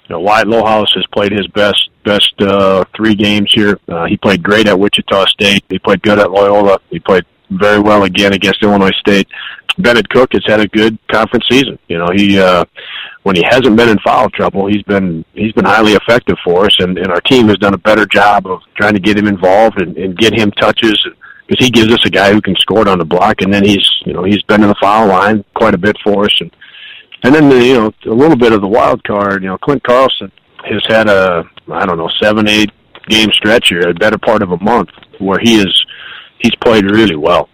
Wyatt Lohaus has played his best 3 games here. He played great at Wichita State. He played good at Loyola. He played very well again against Illinois State. Bennett Cook has had a good conference season. He when he hasn't been in foul trouble, he's been highly effective for us, and our team has done a better job of trying to get him involved and get him touches, because he gives us a guy who can score it on the block, and then he's been in the foul line quite a bit for us, and then a little bit of the wild card. Clint Carlson has had 7-8 game stretch here, a better part of a month, where he's played really well.